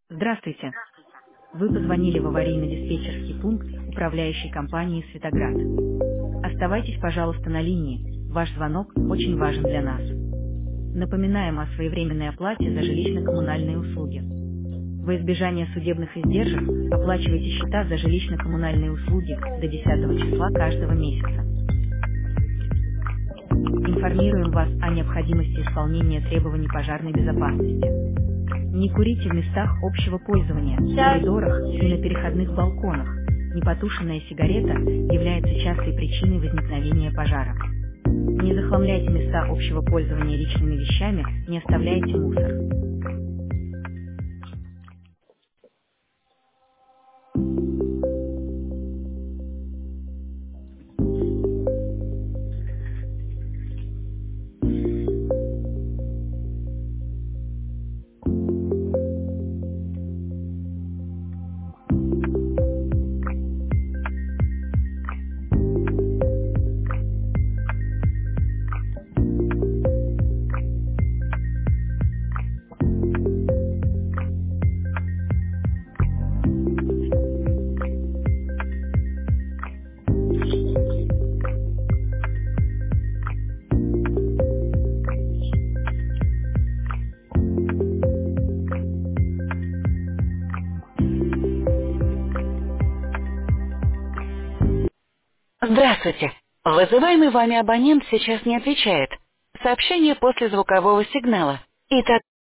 Здравствуйте. Вы позвонили в аварийно-диспетчерский пункт управляющей компании «Светоград». Оставайтесь, пожалуйста, на линии. Ваш звонок очень важен для нас. Напоминаем о своевременной оплате за жилищно-коммунальные услуги. Во избежание судебных издержек оплачивайте счета за жилищно-коммунальные услуги до 10 числа каждого месяца. Информируем вас о необходимости исполнения требований пожарной безопасности. Не курите в местах общего пользования, в коридорах и на переходных балконах. Непотушенная сигарета является частой причиной возникновения пожара. Не захламляйте места общего пользования личными вещами, не оставляйте мусор. Здравствуйте. Вызываемый вами абонент сейчас не отвечает. Сообщение после звукового сигнала. Итак,